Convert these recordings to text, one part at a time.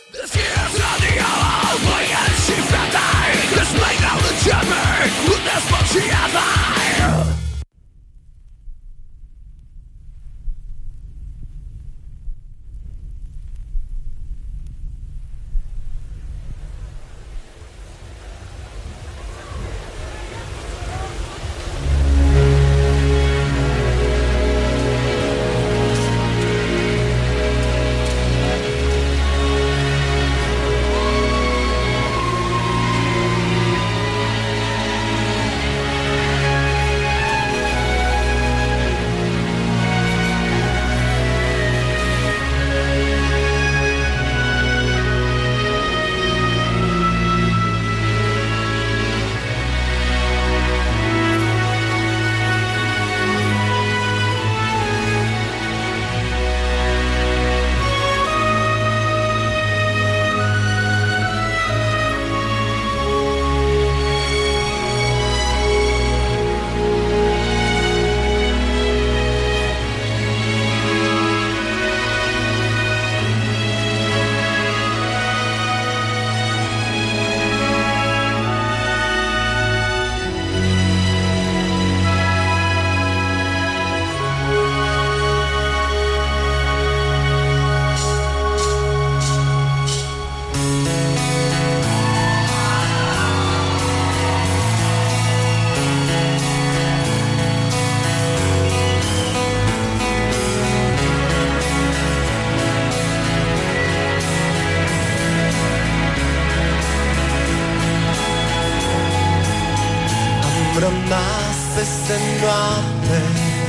rămas peste noapte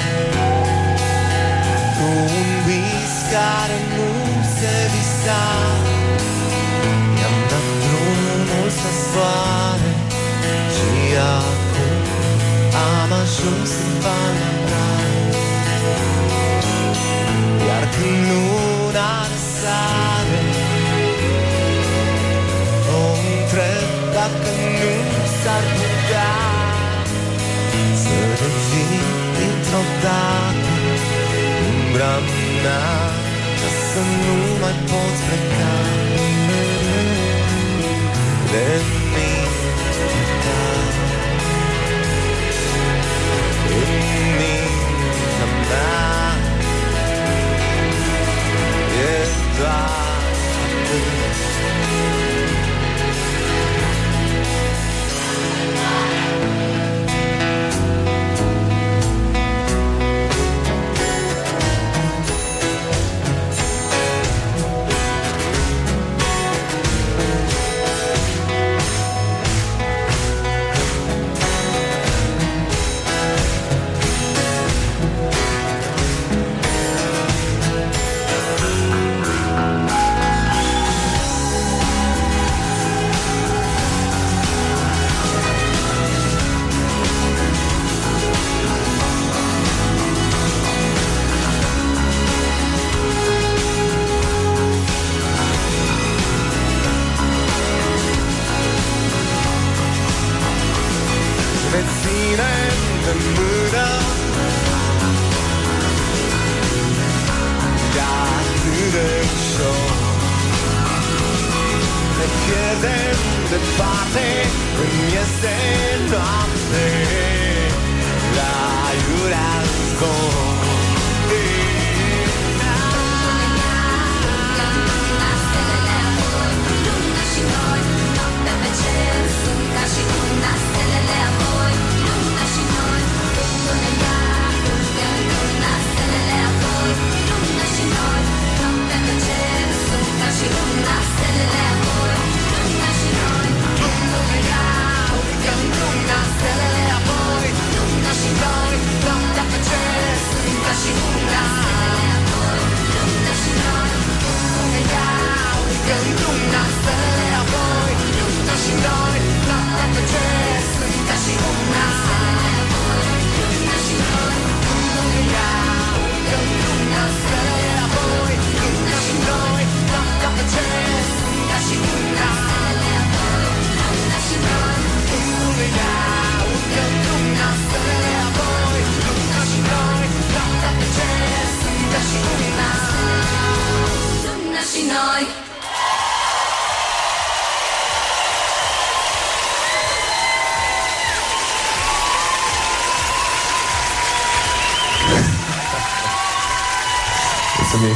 cu un vis care nu se visa. I-am dat drumul spre soare și acum am ajuns în Valea Mare. Iar când luna răsare, o întreb dacă nu s-ar putea să revin dintr-o dată umbra mea, ca să nu mai pot pleca de mintea, în mintea mea. E doar atât. Mulțumim.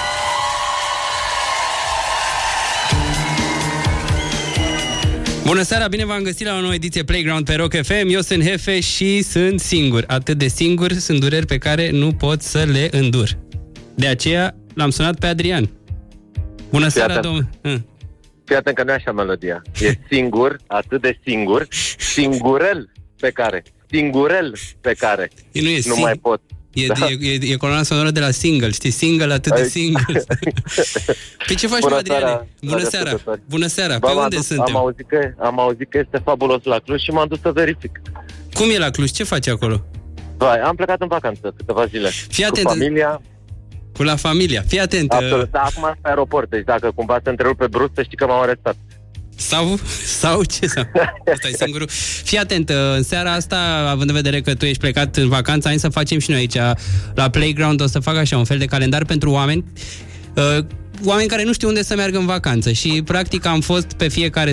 Bună seara, bine v-am găsit la o nouă ediție Playground pe Rock FM. Eu sunt Hefe și sunt singur. Atât de singur, sunt dureri pe care nu pot să le îndur. De aceea l-am sunat pe Adrian. Bună seara, domnule. Fii atent că nu e așa melodia. E singur, atât de singur, singurel pe care. Singurel pe care. Nu mai pot. E coloana sonoră de la Single, știi? Single, atât de single. Păi ce faci, Adriane? Bună seara. Bună seara. Pe unde suntem? Am auzit că este fabulos la Cluj și m-am dus să verific. Cum e la Cluj? Ce faci acolo? Am plecat în vacanță câteva zile. Fii atent. Cu familia. Cu la familia. Fii atent. Absolut. Dar acum sunt pe aeroport, deci dacă cumva se întrerupe brusc, să știi că m-au arestat. Sau ce? Asta e singurul. Fii atent, în seara asta, având în vedere că tu ești plecat în vacanță, hai să facem și noi aici la Playground, o să fac așa un fel de calendar pentru oameni care nu știu unde să meargă în vacanță și practic am fost pe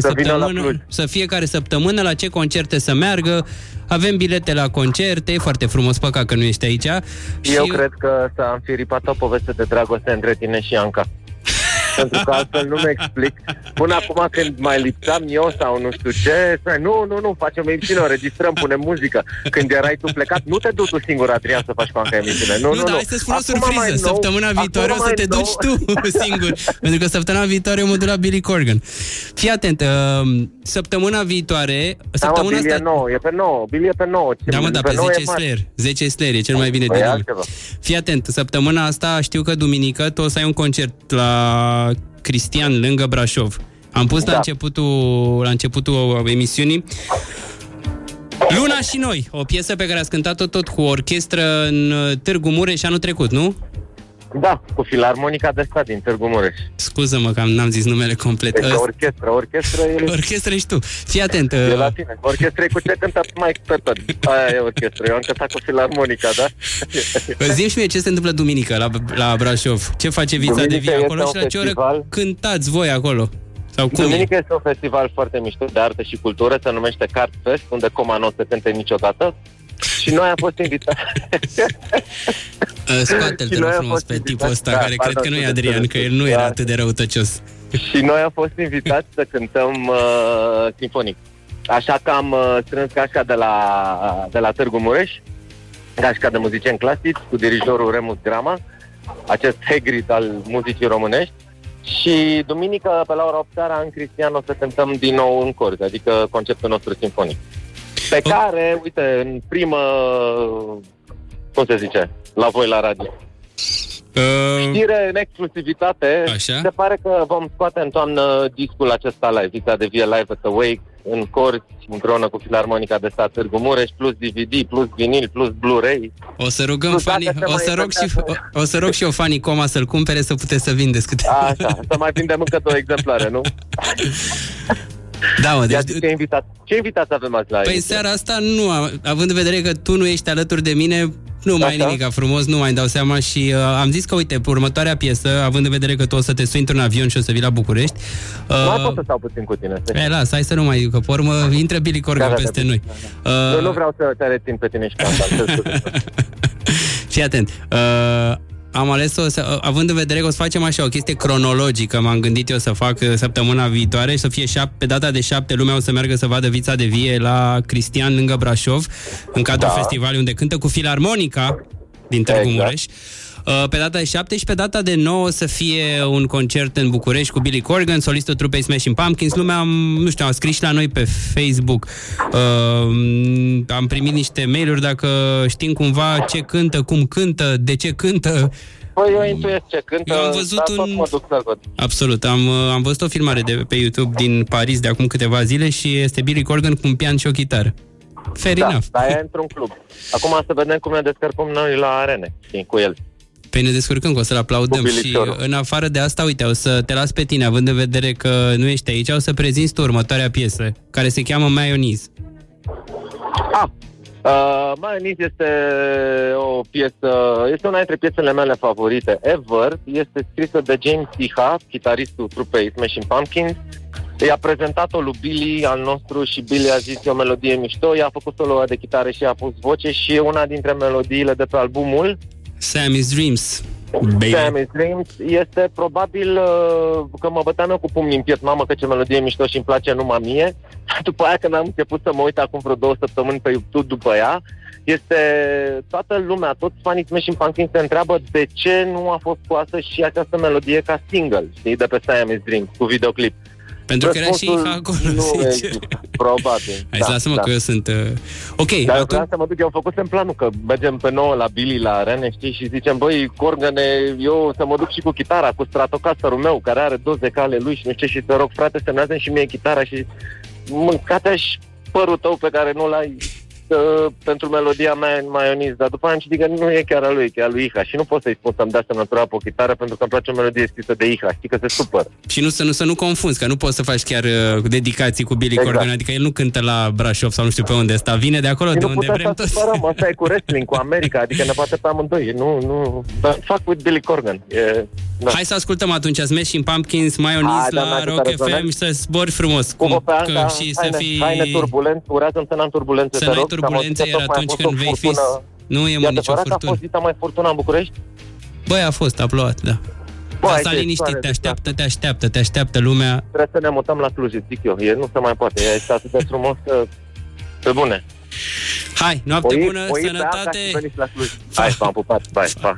fiecare săptămână la ce concerte să meargă. Avem bilete la concerte, e foarte frumos, păcat că nu ești aici. Eu cred că s-a înfiripat o poveste de dragoste între tine și Anca. Pentru că altfel nu-mi explic. Până acum când mai lipsam eu sau nu știu ce, nu, facem emisiune, o registrăm, punem muzică. Când erai tu plecat, nu te duci tu singur, Adrian, să faci cu Anca emisiune. Nu, dar hai să spun o surpriză. Săptămâna viitoare o să te duci tu singur. Pentru că săptămâna viitoare eu mă duc la Billy Corgan. Fii atent, săptămâna viitoare... Billy e nou, e pe 9. Billy e pe 9. Da, mă, dar pe 10 Slayer. 10 Slayer e cel mai bine de lume. Fii atent, săptămâna asta știu că duminică tu o să ai un concert la Cristian, lângă Brașov. Am pus la începutul emisiunii Luna și noi, o piesă pe care ați cântat-o tot cu orchestră în Târgu Mureș anul trecut, nu? Da, cu Filarmonica de Stat din Târgu Mureș. Scuză-mă că n-am zis numele complet. Deci orchestră ești tu. Fii atent. E la tine. Orchestră e cu ce cântat mai pe tot. Aia e orchestră. Eu am cântat cu Filarmonica, da? Zi-mi și mie ce se întâmplă duminică la Brașov. Ce face Vița de Vie acolo și la ce oră cântați voi acolo? Sau cum duminică este un festival foarte mișto de artă și cultură, se numește Cart Fest, unde Coma nu o să cânte niciodată. Și noi am fost invitați. Scoate-l, te rog frumos, pe tipul ăsta, care cred că nu e Adrian, că el nu era atât de răutăcios. Și noi am fost invitați să cântăm sinfonic. Așa că am strâns gașca de la Târgu Mureș, gașca de muzicieni clasici, cu dirijorul Remus Grama, acest Hagrid al muzicii românești. Și duminică, pe la ora 8 seara, în Cristian, o să cântăm din nou în cor, adică conceptul nostru sinfonic. Pe care, uite, în primă, cum se zice, la voi la radio, știre în exclusivitate, așa? Se pare că vom scoate în toamnă discul acesta live, Vița de Vie Live at the Wake, în corți, împreună cu Filarmonica de Stat Târgu Mureș, plus DVD, plus vinil, plus Blu-ray. O să rugăm fanii, o să rog și eu fanii Coma să-l cumpere, să puteți să vindeți câte. Așa, să mai vindem încă 2 exemplare, nu? Da, mă, deci... Ce invitați avem azi la Păi seara asta nu, având în vedere că tu nu ești alături de mine, nu mai e nimic frumos, nu mai dau seama și am zis că, uite, pe următoarea piesă, având în vedere că tu o să te sui într-un avion și o să vii la București... mai pot să stau puțin cu tine. Las, hai să nu mai, că pe urmă intră Billy Corgan peste noi. Eu nu vreau să te rețin pe tine și pe asta. Fii atent. Am ales-o, având în vedere că o să facem așa o chestie cronologică, m-am gândit eu să fac săptămâna viitoare și să fie pe data de 7 lumea o să meargă să vadă Vița de Vie la Cristian, lângă Brașov, în cadrul festivalului unde cântă cu Filarmonica din Târgu Mureș. Pe data de 7 și pe data de 9 să fie un concert în București cu Billy Corgan, solistul trupei Smashing Pumpkins. Lumea, a scris și la noi pe Facebook. Am primit niște mail-uri dacă știm cumva ce cântă, cum cântă, de ce cântă. Păi eu intuiesc ce cântă, eu am văzut Absolut, am văzut o filmare pe YouTube din Paris de acum câteva zile și este Billy Corgan cu un pian și o chitară. Fair enough. Dar e într-un club. Acum să vedem cum ne descărcăm noi la arene, cu el. Păi ne descurcăm, că o să-l aplaudăm și în afară de asta, uite, o să te las pe tine, având în vedere că nu ești aici, o să prezinți tu următoarea piesă, care se cheamă Mayonnaise. Mayonnaise este o piesă, este una dintre piesele mele favorite ever, este scrisă de James Iha, chitaristul trupei Smashing Pumpkins. I-a prezentat-o lui Billy al nostru și Billy a zis, e o melodie mișto, i-a făcut solo de chitară și a pus voce și e una dintre melodiile de pe albumul Sammy's Dreams. Baby. Siamese Dreams este probabil că mă băteam eu cu pumnii în piept, mamă, că ce melodie mișto și îmi place numai mie. După aia, când am început să mă uit acum vreo 2 săptămâni pe YouTube după ea, este toată lumea, toți fanii Smashing Pumpkins se întreabă de ce nu a fost scoasă și această melodie ca single, știi, de pe Siamese Dreams, cu videoclip. Pentru că era și acolo, sincer. Probabil. Hai să lasă-mă că eu sunt... Ok, dar acum... vreau să mă duc, eu făcusem planul că mergem pe 9 la Billy, la Rene, știi, și zicem, băi, Corgane, eu să mă duc și cu chitara, cu Stratocasterul meu, care are 2 decale lui și nu știu ce, și te rog, frate, semnează-mi și mie chitara și mâncate-aș părul tău pe care nu l-ai pentru melodia mea în Mayoniz, dar după aia am citit că nu e chiar a lui, că e a lui Iha și nu pot să-i spun să-mi dea semnătura pe o chitară pentru că îmi place o melodie scrisă de Iha, știi că se supără. Și nu să nu confunzi, că nu poți să faci chiar dedicații cu Billy Corgan, adică el nu cântă la Brașov sau nu știu pe unde ăsta, vine de acolo, de unde vrem toți. Supărăm, asta e cu wrestling, cu America, adică ne bate pe amândoi, nu, dar fac with Billy Corgan. Da. Hai să ascultăm atunci Smashing Pumpkins, Mayoniz la Rock FM și să zbori frumos. Și să fii... Haine turbulențe, urează-mi să n-am turbulențe, să n-ai turbulențe, iar atunci când vei fi... Nu e, mă, nicio furtună. A fost zita mai furtuna în București? Băi, a fost, a plouat, da. Asta liniștit, te așteaptă lumea. Trebuie să ne mutăm la Cluj, zic eu. Nu se mai poate, este atât de frumos pe bune. Hai, noapte bună, sănătate. Hai, v-am pupat, bye, pa.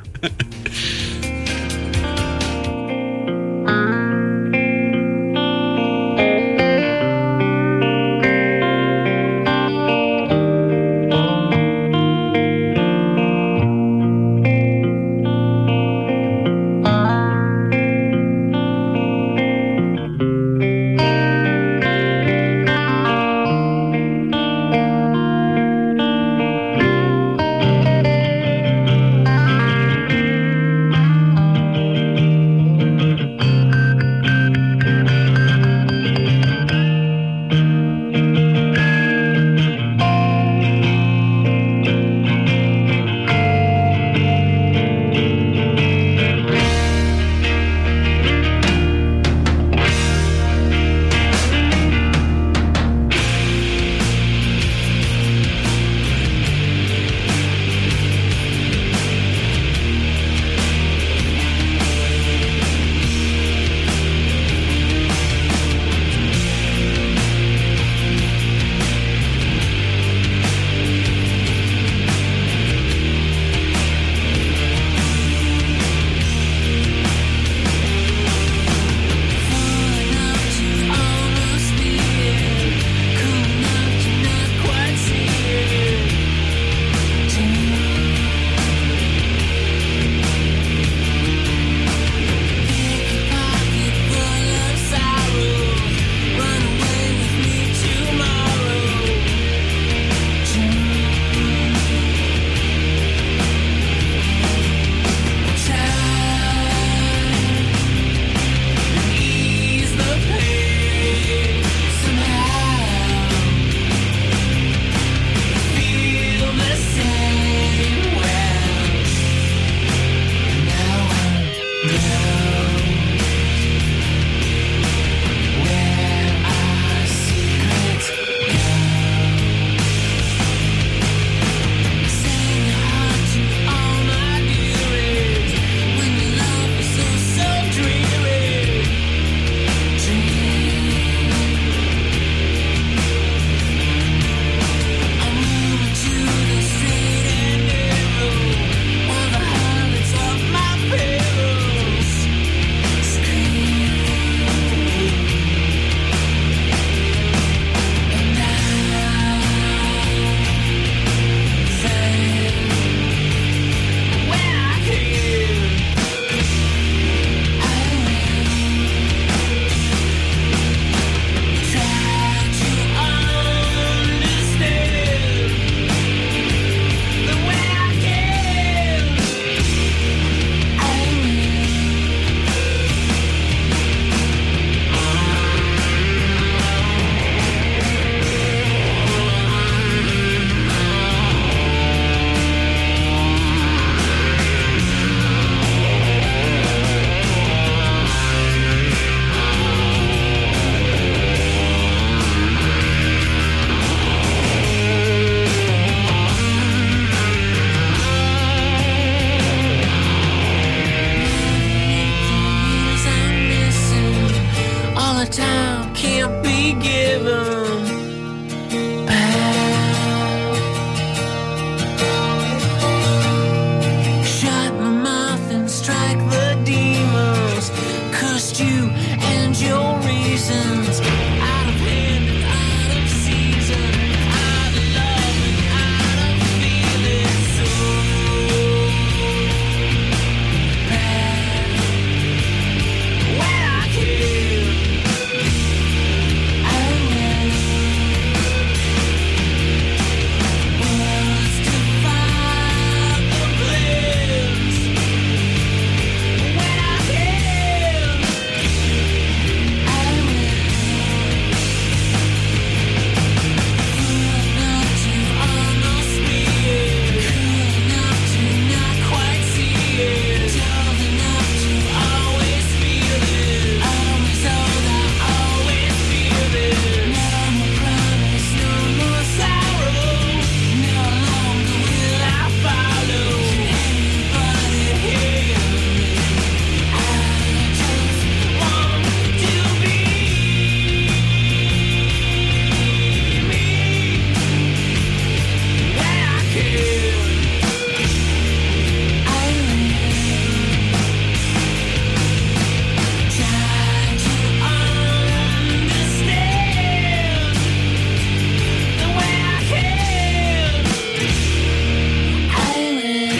time can't be given back. Shut my mouth and strike the demons. Cursed you and your reasons. Out of hand and out of season. Out of love and out of feeling. So bad. When I can, I will. Words to find the bliss. When I can, I will. Cruel enough to almost be it. Cruel enough to not quite see it. Dull enough to always feel it. Always old, I always feel it. No more promise, no more sorrow. No longer will I follow anybody here. I just want to be me. When I can, I will. Try to understand the way I can. I will.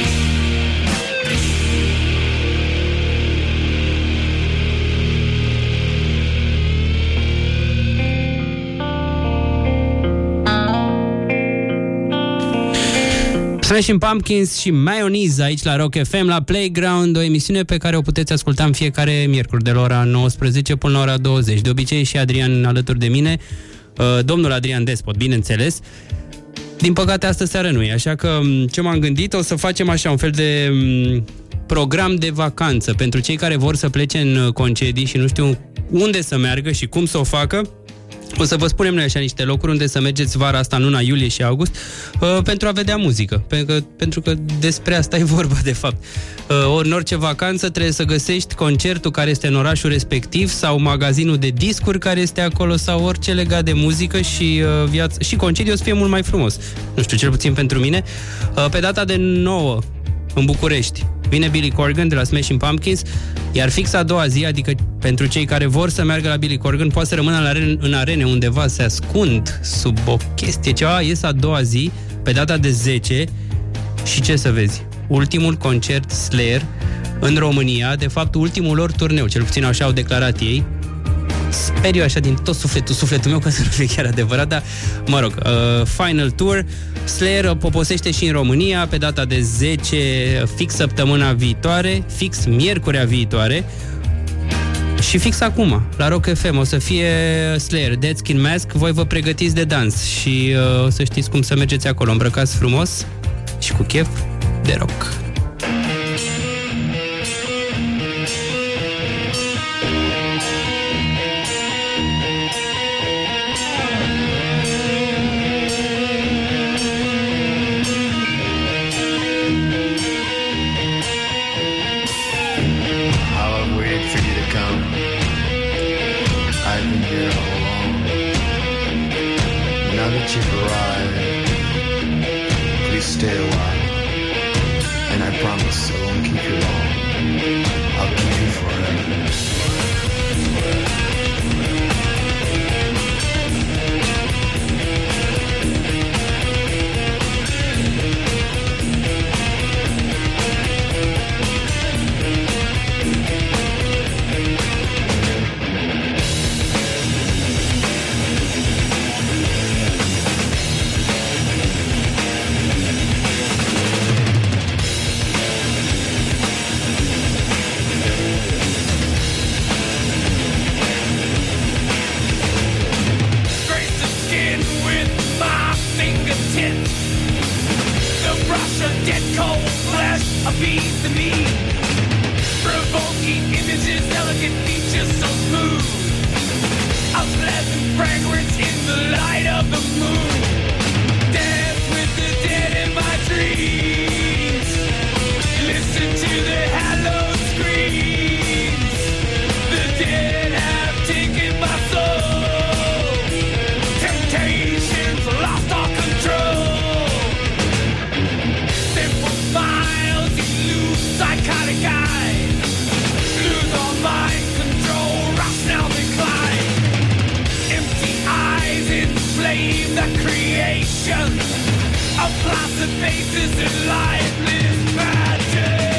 Smashing Pumpkins și Mayonnaise aici la Rock FM, la Playground, o emisiune pe care o puteți asculta în fiecare miercuri de la ora 19 până la ora 20. De obicei și Adrian alături de mine, domnul Adrian Despot, bineînțeles. Din păcate astă seară nu e, așa că ce m-am gândit, o să facem așa un fel de program de vacanță pentru cei care vor să plece în concedii și nu știu unde să meargă și cum să o facă. O să vă spunem noi așa niște locuri unde să mergeți vara asta, în luna iulie și august, pentru a vedea muzică. Pentru că despre asta e vorba, de fapt. În orice vacanță trebuie să găsești concertul care este în orașul respectiv sau magazinul de discuri care este acolo sau orice legat de muzică și viață. Și concediul o să fie mult mai frumos. Nu știu, cel puțin pentru mine. Pe data de 9 în București vine Billy Corgan de la Smashing Pumpkins, iar fix a doua zi, adică pentru cei care vor să meargă la Billy Corgan, poate să rămână în arene undeva, se ascund sub o chestie, ceva, ies a doua zi, pe data de 10, și ce să vezi? Ultimul concert Slayer în România, de fapt ultimul lor turneu, cel puțin așa au declarat ei. Sper eu așa din tot sufletul meu că să nu fie chiar adevărat, dar mă rog, Final Tour. Slayer poposește și în România pe data de 10, fix săptămâna viitoare, fix miercurea viitoare. Și fix acum, la Rock FM, o să fie Slayer, Dead Skin Mask. Voi vă pregătiți de dans și o să știți cum să mergeți acolo, îmbrăcați frumos și cu chef de rock. You've arrived. Please stay a while, and I promise I won't keep you long. I'll keep you forever. Taken by the creation of placid faces and lifeless magic.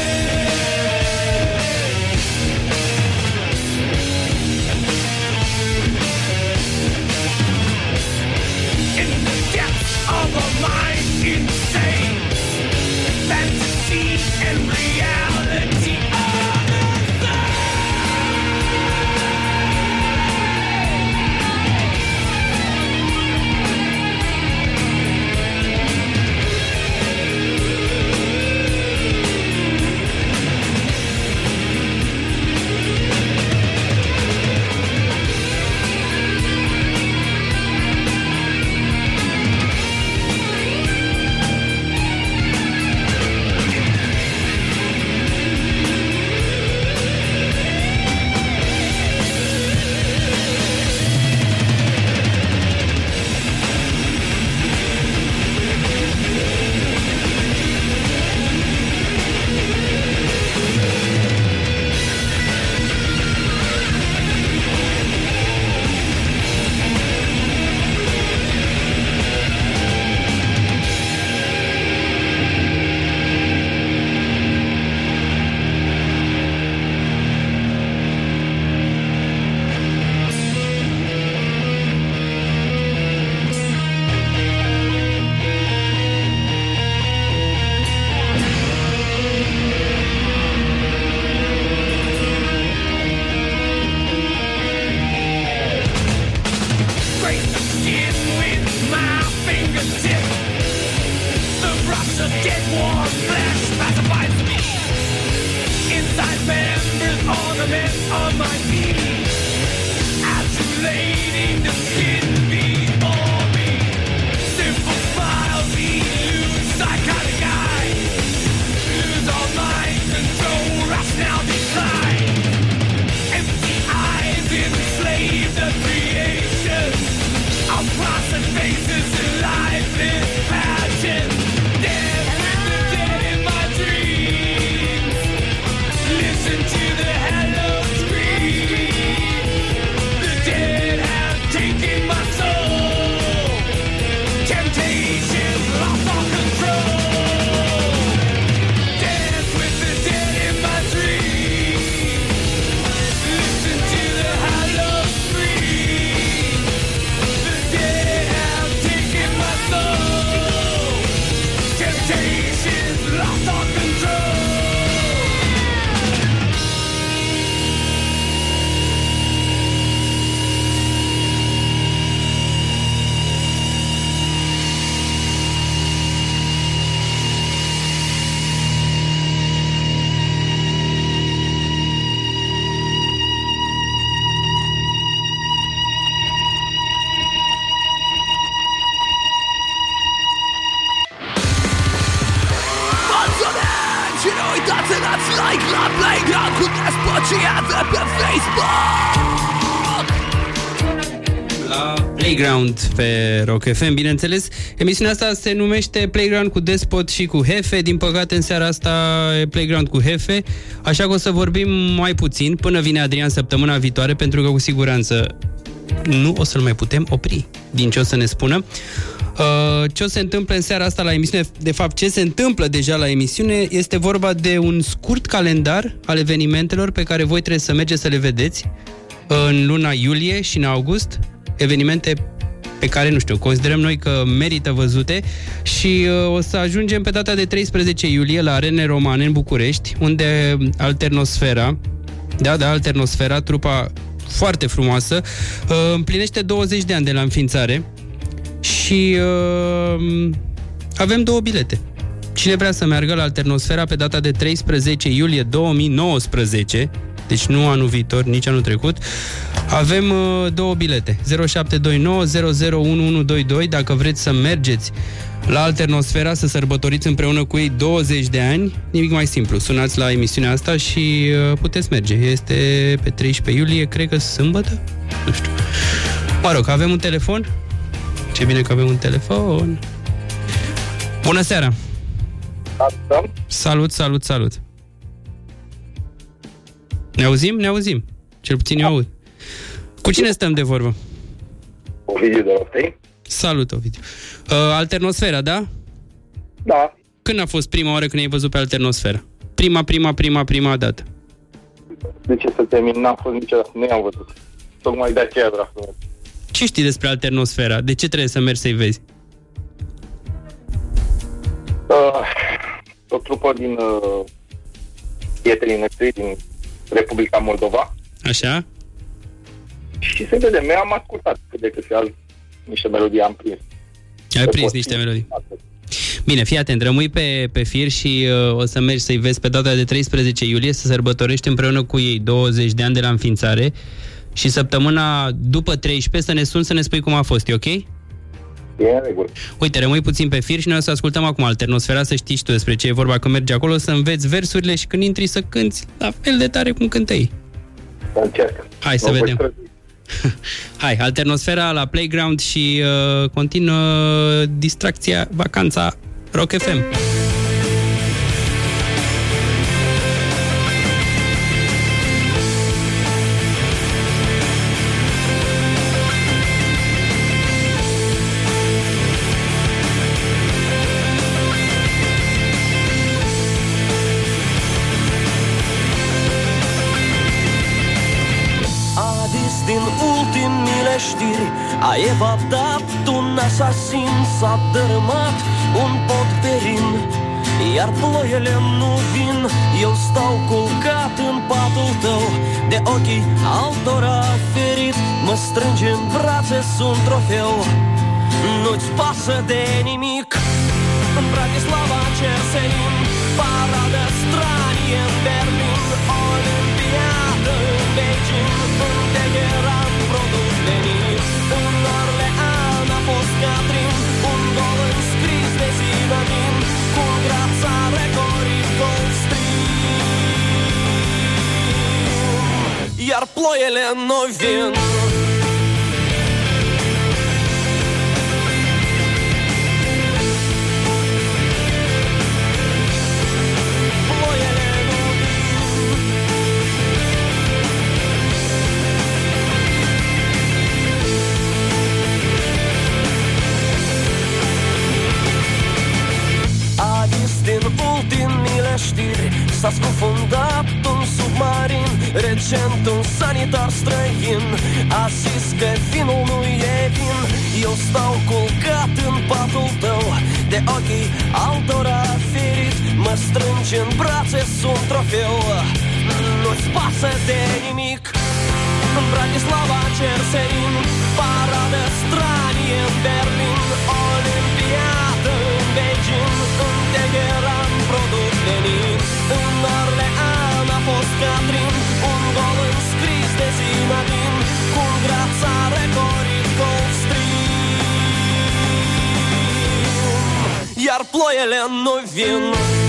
In the depths of a mind insane, fantasy and reality are the grace the skin with my fingertip. The rush of dead warm flesh pacifies me. Inside members ornament on my feet, adulating the skin before me. Simple smiles elude psychotic eyes, lose all mind control, rationale decline. Empty eyes enslave the creation of placid faces and lifeless passion. Dance with the dead in my dreams. Listen to the hello scream. The dead have taken my soul. Temptation lost all control. Dance with the dead in my dreams. Listen to the hello scream. The dead have taken my soul. Temptation's lost all control. Și nu uitați să dați like la Playground cu Despocia de pe Facebook. La Playground pe Rock FM, bineînțeles. Emisiunea asta se numește Playground cu Despot și cu Hefe. Din păcate, în seara asta e Playground cu Hefe, așa că o să vorbim mai puțin până vine Adrian săptămâna viitoare, pentru că cu siguranță nu o să-l mai putem opri din ce o să ne spună. Ce o se întâmplă în seara asta la emisiune, de fapt ce se întâmplă deja la emisiune, este vorba de un scurt calendar al evenimentelor pe care voi trebuie să mergeți să le vedeți în luna iulie și în august, evenimente pe care, nu știu, considerăm noi că merită văzute și o să ajungem pe data de 13 iulie la Arene Romane în București, unde Alternosfera, Alternosfera, trupa foarte frumoasă, împlinește 20 de ani de la înființare și avem 2 bilete. Cine vrea să meargă la Alternosfera pe data de 13 iulie 2019, deci nu anul viitor, nici anul trecut, avem 2 bilete. 0729 001122 dacă vreți să mergeți la Alternosfera să sărbătoriți împreună cu ei 20 de ani. Nimic mai simplu, sunați la emisiunea asta și puteți merge. Este pe 13 iulie, cred că sâmbătă? Nu știu. Mă rog, avem un telefon? Ce bine că avem un telefon. Bună seara! Salut, salut, salut! Ne auzim? Ne auzim. Cel puțin eu aud. Cu cine stăm de vorbă? Ovidiu de Roftei. Salut, Ovidiu. Alternosfera, da? Da. Când a fost prima oară când ai văzut pe Alternosfera? Prima dată. De ce să te mint? N-am fost niciodată, nu i-am văzut. Tocmai de aceea vreau să merg. Ce știi despre Alternosfera? De ce trebuie să mergi să-i vezi? O trupă din prietenii noștri din Republica Moldova. Așa? Și se vede, am ascultat cât de cât niște melodii am prins. Ai prins niște melodii. Bine, fii atent, rămâi pe fir și o să mergi să-i vezi pe data de 13 iulie, să sărbătorești împreună cu ei 20 de ani de la înființare și săptămâna după 13 să ne suni să ne spui cum a fost, e ok? E în regulă. Uite, rămâi puțin pe fir și noi o să ascultăm acum Alternosfera, să știi și tu despre ce e vorba când mergi acolo, să înveți versurile și când intri să cânti la fel de tare cum cântă ei. Încerc. Hai să vedem. Hai, Alternosfera la Playground și continuă distracția, vacanța Rock FM. Din ultimile știri a evadat un asasin, s-a dărâmat un pod perin, iar ploile nu vin. Eu stau culcat în patul tău, de ochii altora ferit, mă strângi în brațe, sunt trofeu. Nu-ți pasă de nimic. În Bratislava cer senin, paradă stranie în Berlin, Olimpiadă în Beijing, în Teheran produs venit, în Orlean a fost Catrin, un gol înscris de Zinedin, cu grața recorit Gulfstream, iar ploile nu vin. Din ultimile știri s-a scufundat un submarin, recent un sanitar străin a zis că vinul nu e vin. Eu stau culcat în patul tău, de ochii altora ferit, mă strângi în brațe, sunt trofeu. Nu-ți pasă de nimic. În Bratislava cer senin, paradă stranie în Berlin, Olimpiadă în Beijing, în Teheran produs venit, în Orlean a fost Catrin, un gol înscris de Zinedin, cu grața recorit Gulfstream, iar ploile nu vin.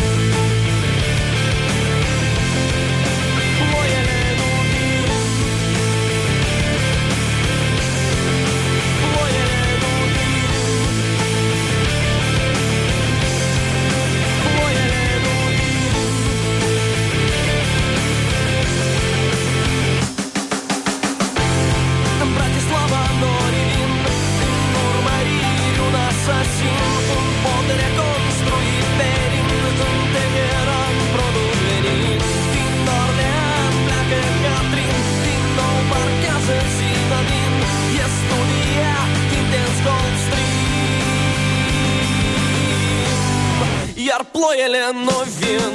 Iar ploile nu vin.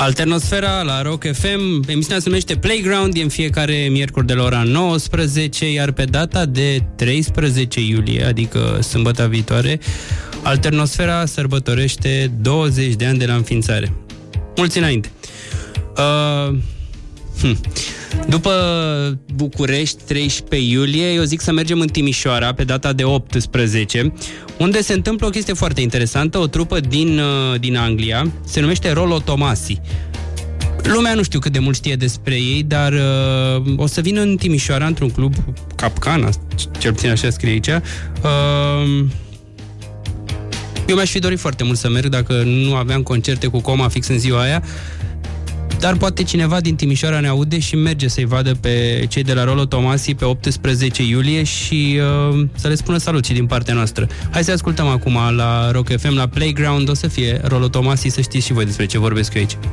Alternosfera la Rock FM. Emisiunea se numește Playground, e în fiecare miercuri de la ora 19, iar pe data de 13 iulie, adică sâmbătă viitoare, Alternosfera sărbătorește 20 de ani de la înființare. Mulți înainte. După București, 13 iulie, eu zic să mergem în Timișoara pe data de 18, unde se întâmplă o chestie foarte interesantă. O trupă din Anglia se numește Rolo Tomasi. Lumea nu știu cât de mult știe despre ei, dar o să vină în Timișoara într-un club Capcana, cel puțin așa scrie aici. Eu mi-aș fi dorit foarte mult să merg dacă nu aveam concerte cu Coma fix în ziua aia. Dar poate cineva din Timișoara ne aude și merge să-i vadă pe cei de la Rolo Tomasi pe 18 iulie și să le spună salut și din partea noastră. Hai să ascultăm acum la Rock FM, la Playground, o să fie Rolo Tomasi, să știți și voi despre ce vorbesc eu aici.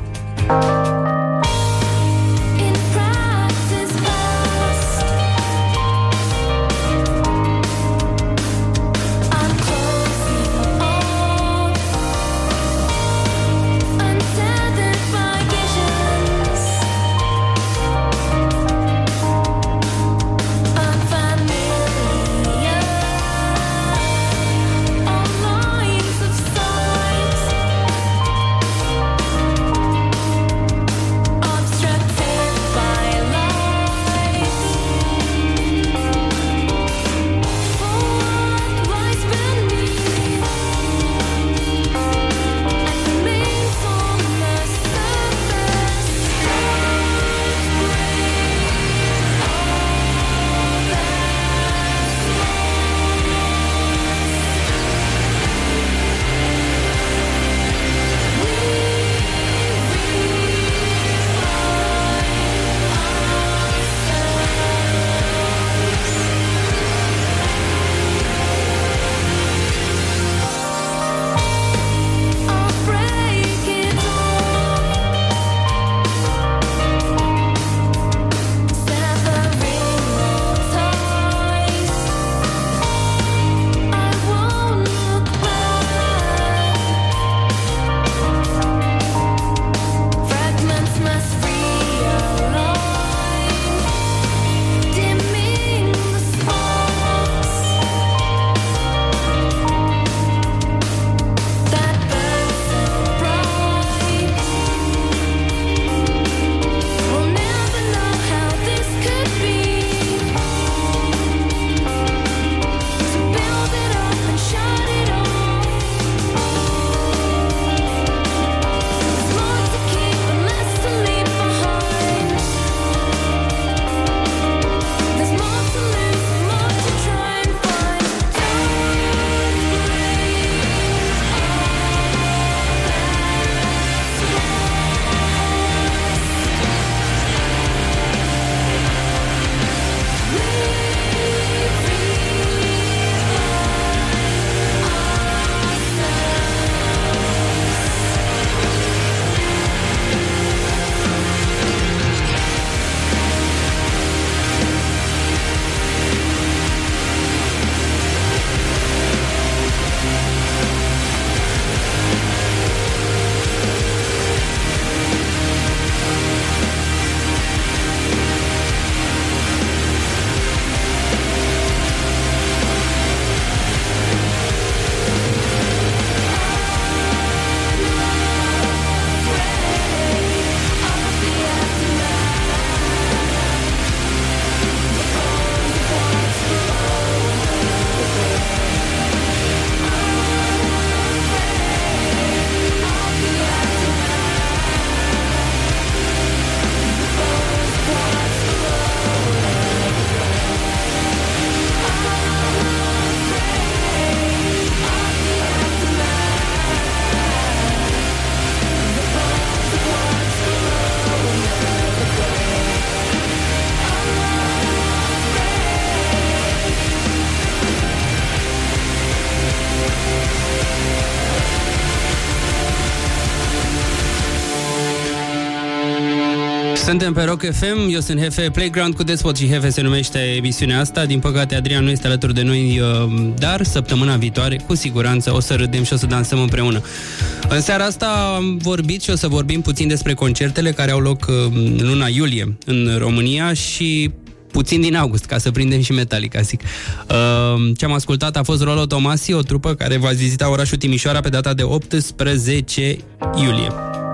Suntem pe Rock FM, eu sunt Hefe, Playground cu Despot și Hefe se numește emisiunea asta. Din păcate Adrian nu este alături de noi, dar săptămâna viitoare cu siguranță o să râdem și o să dansăm împreună. În seara asta am vorbit și o să vorbim puțin despre concertele care au loc în luna iulie în România și puțin din august, ca să prindem și Metallica, zic. Ce am ascultat a fost Rolo Tomasi, o trupă care va vizita orașul Timișoara pe data de 18 iulie.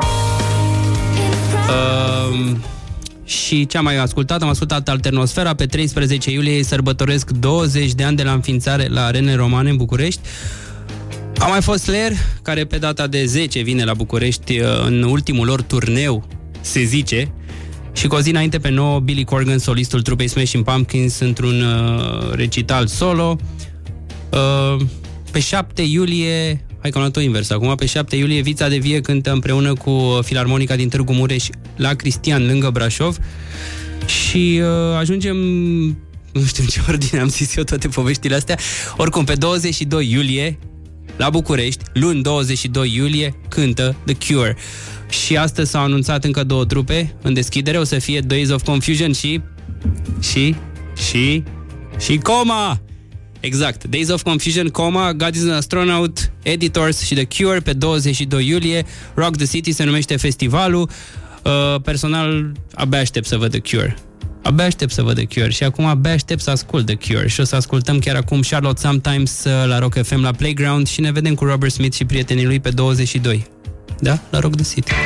Și ce am mai ascultat? Am ascultat Alternosfera. Pe 13 iulie ei sărbătoresc 20 de ani de la înființare la Arene Romane în București. A mai fost Slayer, care pe data de 10 vine la București în ultimul lor turneu, se zice. Și cu o zi înainte pe 9, Billy Corgan, solistul trupei Smashing Pumpkins, într-un recital solo. Pe 7 iulie... Hai că am luat-o invers acum. Pe 7 iulie Vița de Vie cântă împreună cu Filarmonica din Târgu Mureș la Cristian, lângă Brașov. Și ajungem... Nu știu în ce ordine am zis eu toate poveștile astea. Oricum, pe 22 iulie la București, luni 22 iulie, cântă The Cure. Și astăzi s-au anunțat încă 2 trupe în deschidere. O să fie Days of Confusion și Coma! Exact, Days of Confusion, Coma, God is an Astronaut, Editors și The Cure pe 22 iulie. Rock the City se numește festivalul. Personal, abia aștept să văd The Cure. Abia aștept să văd The Cure și acum abia aștept să ascult The Cure. Și o să ascultăm chiar acum Charlotte Sometimes la Rock FM la Playground și ne vedem cu Robert Smith și prietenii lui pe 22. Da? La Rock the City.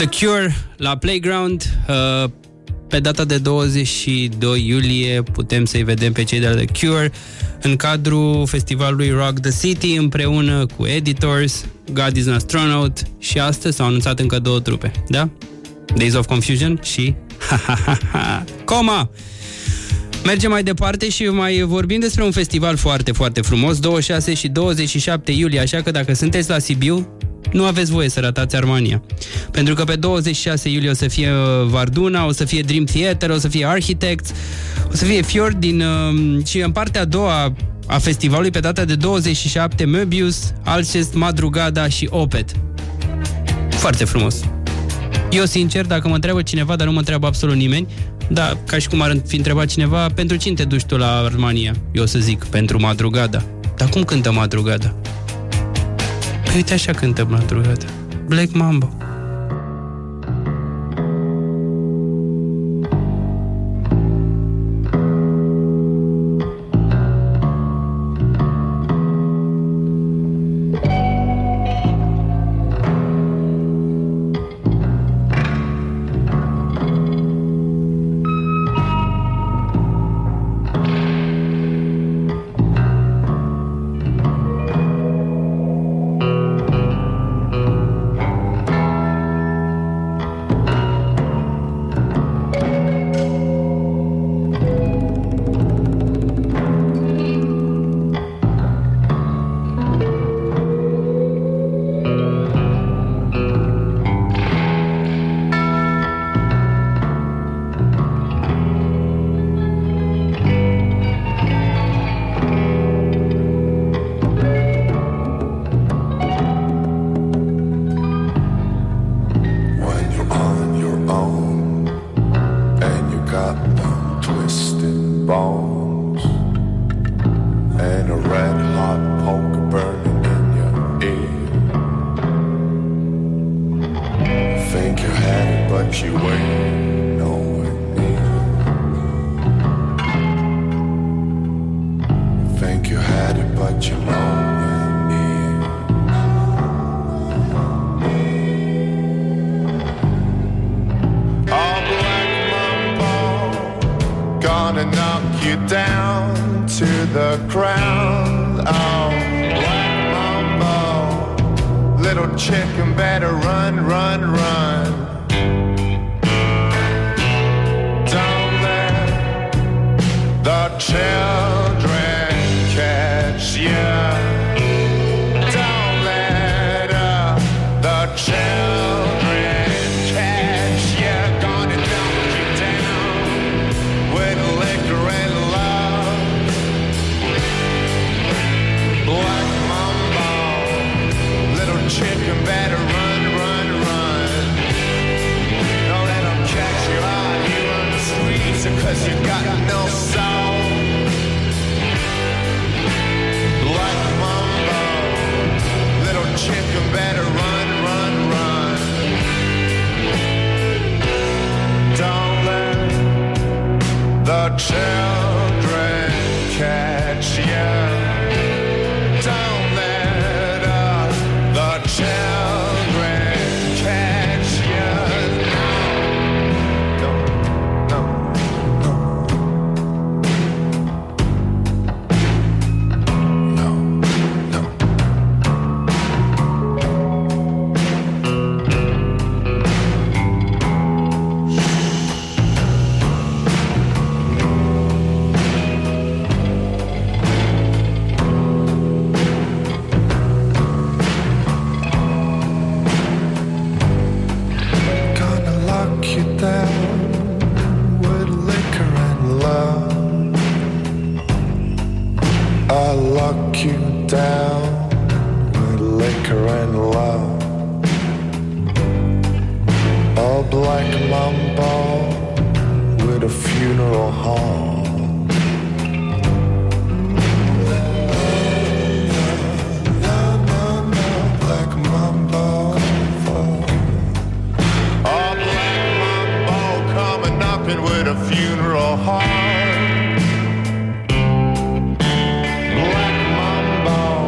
The Cure la Playground. Pe data de 22 iulie putem să-i vedem pe cei de la The Cure în cadrul festivalului Rock the City împreună cu Editors, God is an Astronaut și astăzi s-au anunțat încă 2 trupe, da? Days of Confusion și Coma! Mergem mai departe și mai vorbim despre un festival foarte, foarte frumos, 26 și 27 iulie, așa că dacă sunteți la Sibiu, nu aveți voie să ratați Armania. Pentru că pe 26 iulie o să fie Varduna, o să fie Dream Theater, o să fie Architects, o să fie Fjord și în partea a doua a festivalului, pe data de 27, Möbius, Alcest, Madrugada și Opet. Foarte frumos. Eu, sincer, dacă mă întreabă cineva, dar nu mă întreabă absolut nimeni, da, ca și cum ar fi întrebat cineva, pentru cine te duci tu la Armania? Eu o să zic, pentru Madrugada. Dar cum cântă Madrugada? Păi uite așa cântă Madrugada. Black Mambo.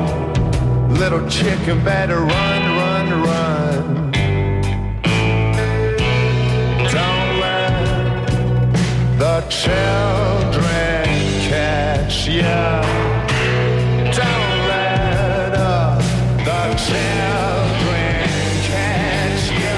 Chicken better run, run, run. children catch you. Don't let the children catch you.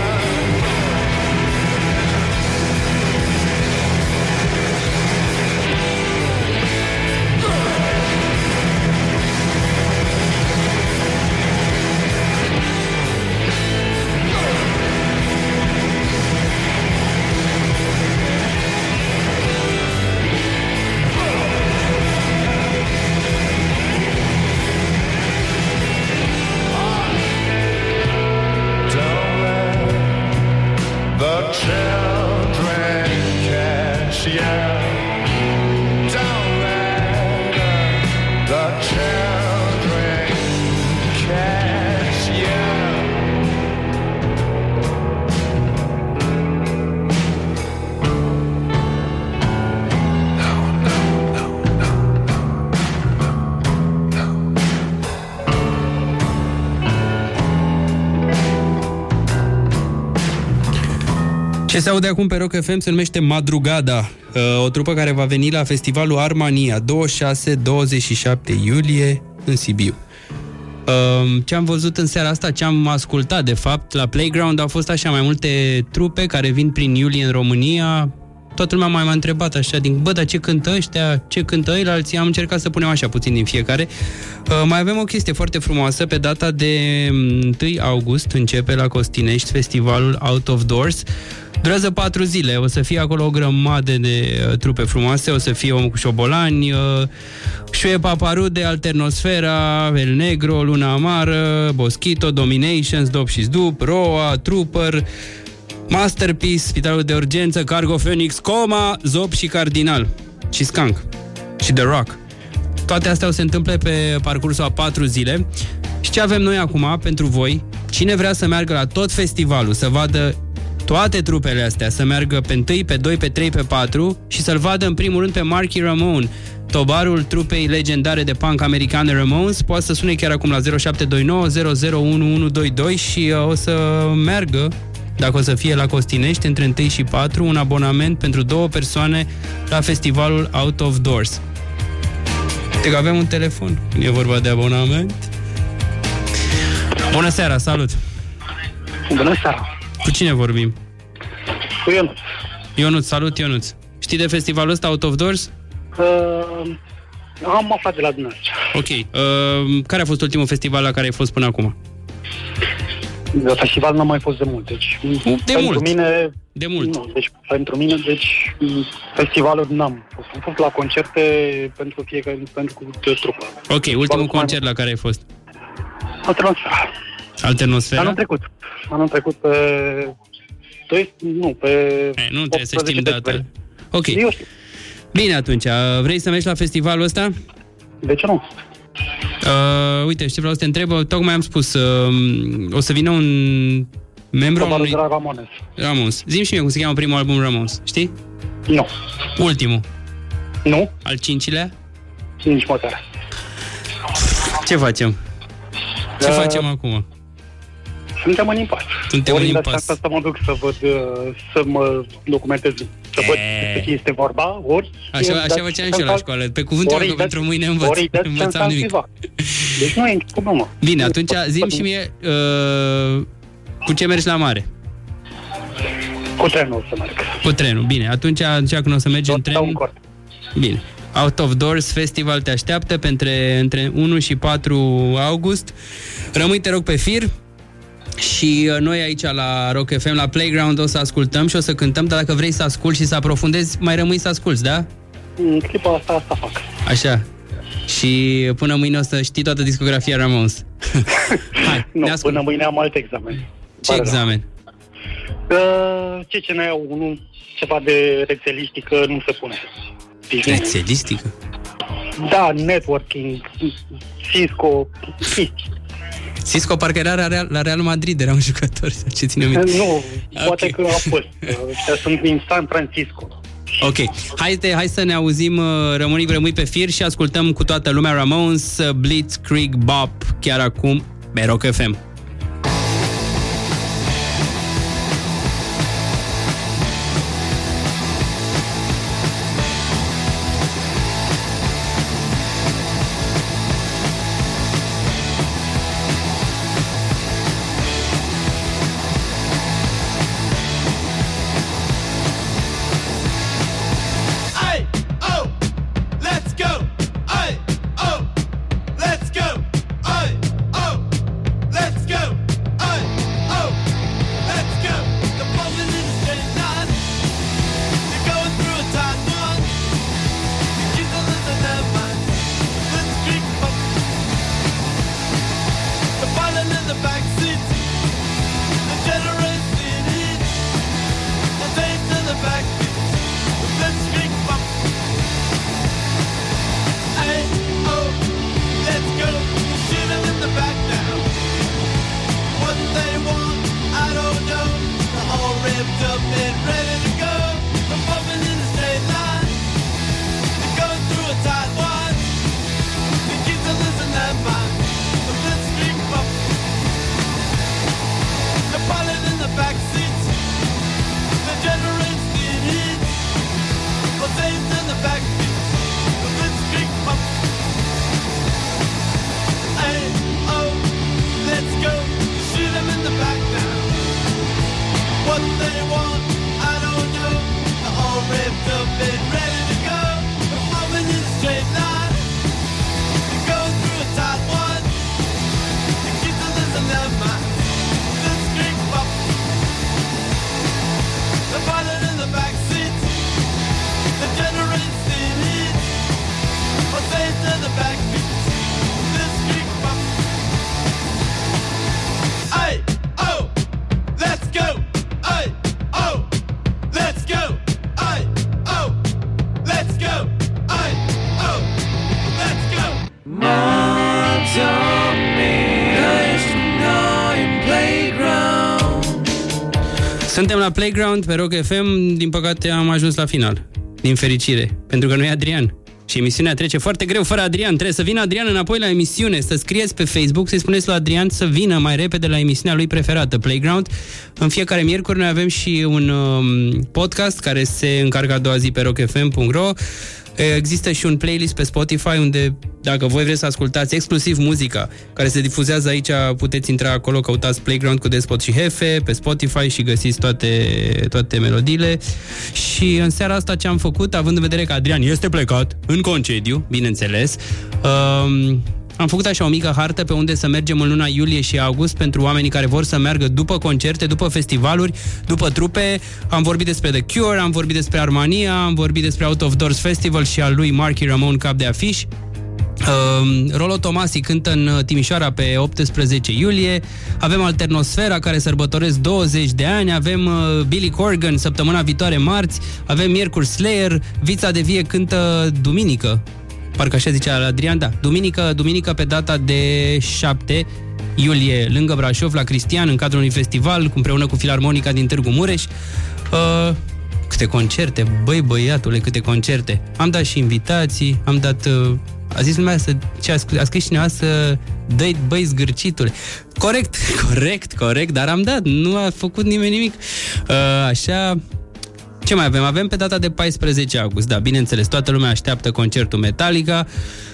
The children catch you. Don't let the children catch you. Ce se aude acum pe Rock FM se numește Madrugada, o trupă care va veni la festivalul Armania 26-27 iulie în Sibiu. Ce am văzut în seara asta, ce am ascultat de fapt la Playground, au fost așa mai multe trupe care vin prin iulie în România. Toată lumea m-a întrebat așa dar ce cântă ăștia, ce cântă ăilalți. Am încercat să punem așa puțin din fiecare. Mai avem o chestie foarte frumoasă. Pe data de 1 august începe la Costinești festivalul Out of Doors. Durează 4 zile, o să fie acolo o grămadă de trupe frumoase, o să fie Omul cu șobolani, Șuie Paparude, Alternosfera, El Negro, Luna Amară, Boschito, Dominations, Dop și Zdup, Roa, Trooper, Masterpiece, Spitalul de Urgență, Cargo Phoenix, Coma, Zop și Cardinal și Skunk și The Rock. Toate astea o se întâmple pe parcursul a 4 zile. Și ce avem noi acum pentru voi? Cine vrea să meargă la tot festivalul, să vadă toate trupele astea, să meargă pe 1, pe 2, pe 3, pe 4 și să-l vadă în primul rând pe Marky Ramone, tobarul trupei legendare de punk americane Ramones, poate să sune chiar acum la 0729 001122 și o să meargă, dacă o să fie la Costinești, între 1 și 4, un abonament pentru 2 persoane la festivalul Out of Doors. Deci avem un telefon, e vorba de abonament. Bună seara, salut! Bună seara! Cu cine vorbim? Cu Ionuț. Ionuț, salut Ionuț! Știi de festivalul ăsta Out of Doors? Am aflat de la dumneavoastră. Ok. Care a fost ultimul festival la care ai fost până acum? De festival n-am mai fost de mult, deci... De mult. Nu, deci pentru mine, festivalul n-am fost. Am fost la concerte pentru fiecare, pentru trupă. Ok, ultimul concert la care ai fost? Alternosfera. Alternosfera? Anul trecut pe... Nu trebuie să știm data. Ok. Bine atunci, vrei să mergi la festivalul ăsta? De ce nu? Uite, ce vreau să te întreb, tocmai am spus, o să vină un membru al unui... Ramones. Zi-mi și mie cum se cheamă primul album Ramones, știi? Nu. Ultimul? Nu. Al 5-lea? Nici măcar. Ce facem? Ce facem acum? Suntem în impas. Să mă duc să văd, să mă documentez, să văd despre ce este vorba, ori... Așa făceam și eu la școală. Pe cuvântul că pentru mâine învățam nimic. Deci nu e nici problemă. Bine, atunci zi-mi și mie cu ce mergi la mare? Cu trenul o să merg. Cu trenul, bine. Atunci când o să mergi în tren... Bine. Out of Doors Festival te așteaptă între 1 și 4 august. Rămâi, te rog, pe fir. Și noi aici la Rock FM, la Playground, o să ascultăm și o să cântăm, dar dacă vrei să asculti și să aprofundezi, mai rămâi să asculti, da? În clipa asta fac. Așa. Și până mâine o să știi toată discografia Ramones. Hai, nu, până mâine am alt examen. Ce examen? CCNA-ul, ceva de rețelistică nu se pune. Rețelistică? Da, networking, Cisco, Cisco parcă era la Real Madrid, era un jucător, ce ține minte. Nu, poate că a fost. Sunt din San Francisco. Ok, hai să ne auzim, rămâi pe fir și ascultăm cu toată lumea Ramones, Blitzkrieg Bop, chiar acum, pe Rock FM. on me. I used to know in playground. Suntem la Playground pe Rock FM. Din păcate am ajuns la final. Din fericire, pentru că nu e Adrian. Și emisiunea trece foarte greu fără Adrian. Trebuie să vină Adrian înapoi la emisiune. Să scrieți pe Facebook, să-i spuneți lui Adrian să vină mai repede la emisiunea lui preferată, Playground. În fiecare miercuri noi avem și un podcast care se încarcă a doua zi pe rockfm.ro. Există și un playlist pe Spotify unde, dacă voi vreți să ascultați exclusiv muzica care se difuzează aici, puteți intra acolo, căutați Playground cu Despot și Hefe pe Spotify și găsiți toate melodiile. Și în seara asta ce am făcut, având în vedere că Adrian este plecat în concediu, bineînțeles, am făcut așa o mică hartă pe unde să mergem în luna iulie și august pentru oamenii care vor să meargă după concerte, după festivaluri, după trupe. Am vorbit despre The Cure, am vorbit despre Armania, am vorbit despre Out of Doors Festival și al lui Marky Ramone cap de afiș. Rolo Tomasi cântă în Timișoara pe 18 iulie. Avem Alternosfera care sărbătoresc 20 de ani. Avem Billy Corgan săptămâna viitoare marți. Avem miercuri Slayer. Vița de Vie cântă duminică. Parcă așa zicea Adrian, da. Duminică pe data de 7 iulie lângă Brașov la Cristian în cadrul unui festival împreună cu Filarmonica din Târgu Mureș. Câte concerte, băi băiatule, câte concerte. Am dat și invitații, am dat... a zis lumea a scris cineva să dă-i băi zgârcitule. Corect, dar am dat, nu a făcut nimeni nimic. Așa... Ce mai avem? Avem pe data de 14 august, da, bineînțeles, toată lumea așteaptă concertul Metallica.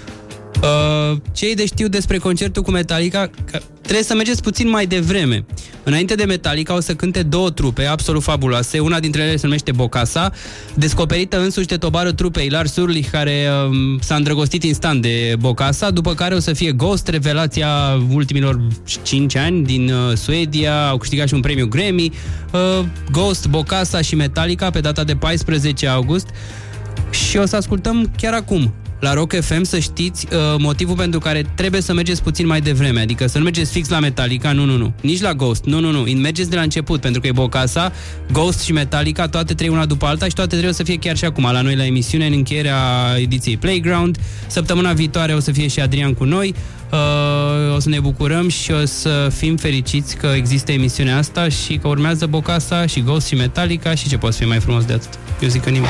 Ce e de știu despre concertul cu Metallica? Că trebuie să mergeți puțin mai devreme. Înainte de Metallica o să cânte două trupe absolut fabuloase. Una dintre ele se numește Bocasa, descoperită însuși de tobarul trupei Lars Ulrich, care s-a îndrăgostit instant de Bocasa, după care o să fie Ghost, revelația ultimilor 5 ani din Suedia, au câștigat și un premiu Grammy. Ghost, Bocasa și Metallica pe data de 14 august. Și o să ascultăm chiar acum la Rock FM, să știți motivul pentru care trebuie să mergeți puțin mai devreme, adică să nu mergeți fix la Metallica, nu, nici la Ghost, nu, mergeți de la început, pentru că e Bocasa, Ghost și Metallica, toate trei una după alta și toate trebuie să fie chiar și acum la noi la emisiune, în încheierea ediției Playground. Săptămâna viitoare o să fie și Adrian cu noi, o să ne bucurăm și o să fim fericiți că există emisiunea asta și că urmează Bocasa și Ghost și Metallica și ce poate fi mai frumos de atât. Eu zic că nimic.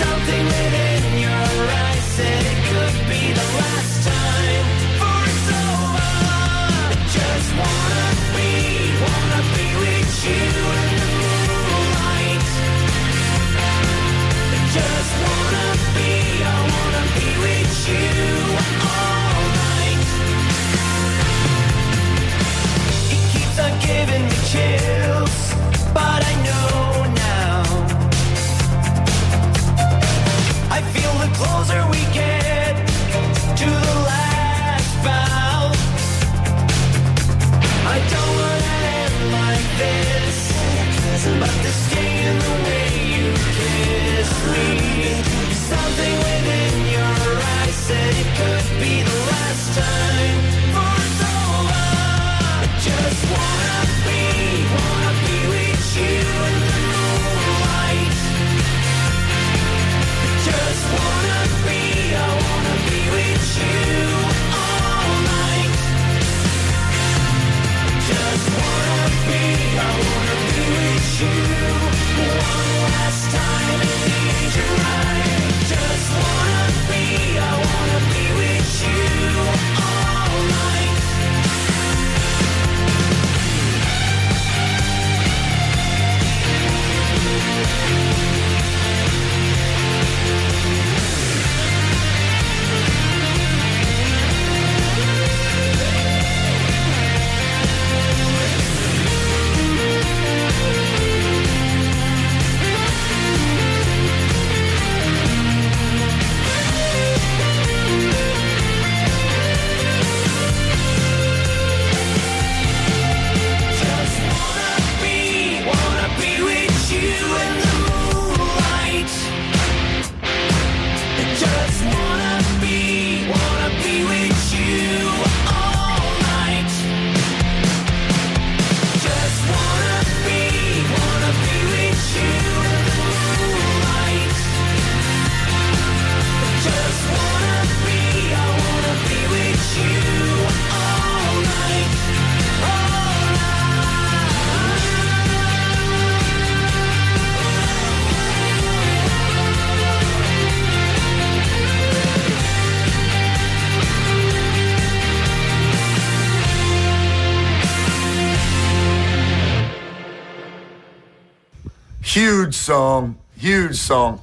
Something within your eyes said it could be the last time, for it's over. I just wanna be with you in the moonlight. I just wanna be with you all night. It keeps on giving me chills, but I know now. I feel the closer we get to the last bow. I don't wanna end like this, but to stay in the way you kiss me. Something within your eyes said it could be the last time, for it's over. I just wanna be with you in the moonlight. I just wanna be with you all night. Just wanna be with you one last time in the age of right. Just wanna be with you all night. Huge song, huge song.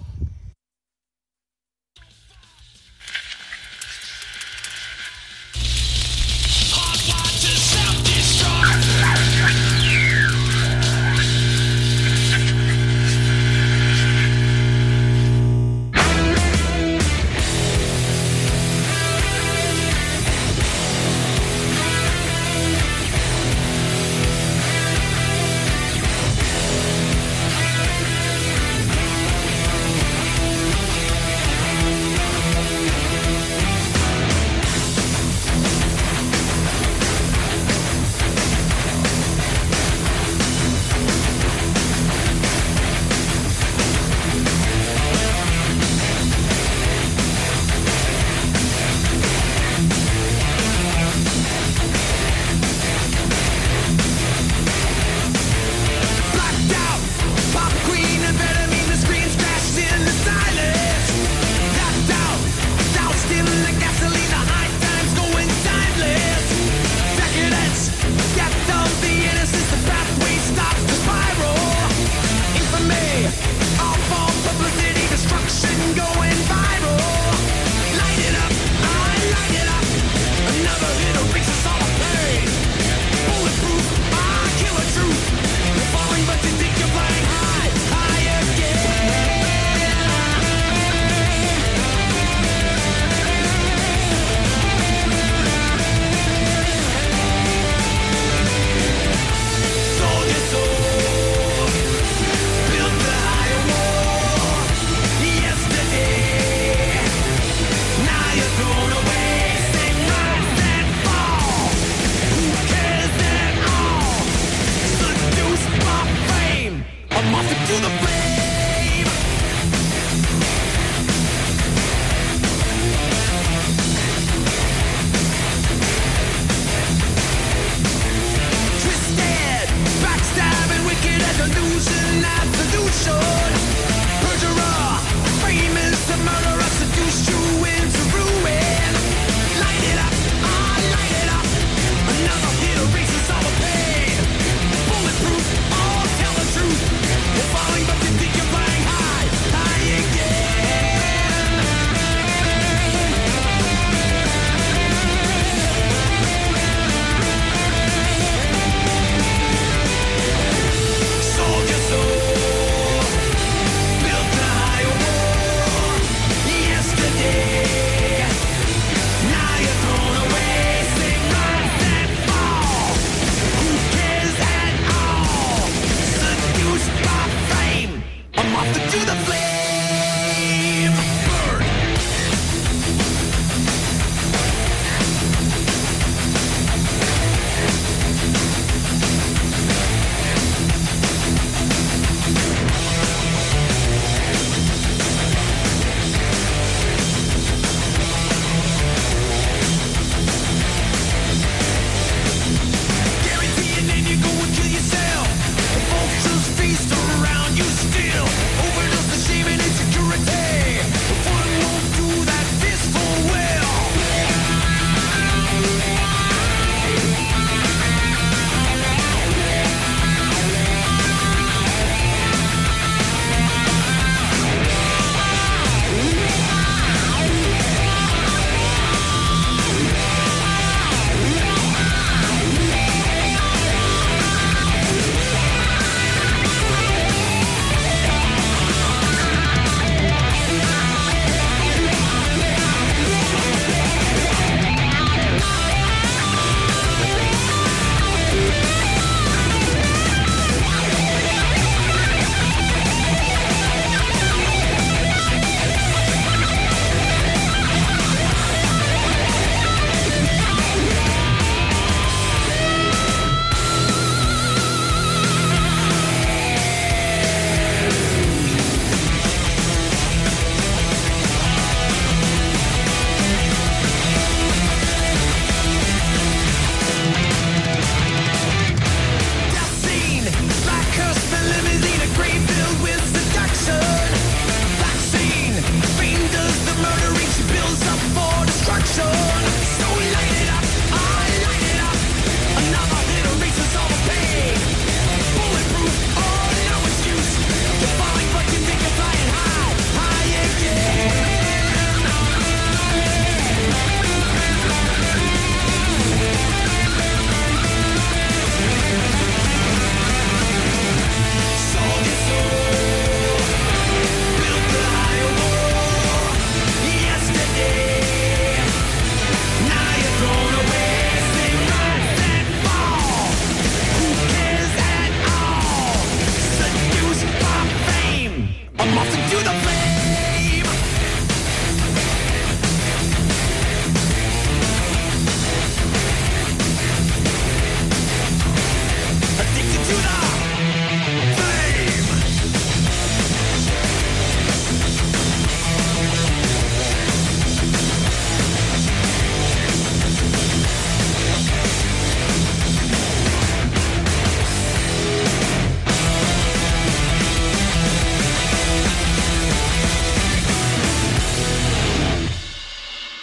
Illusion, absolute show.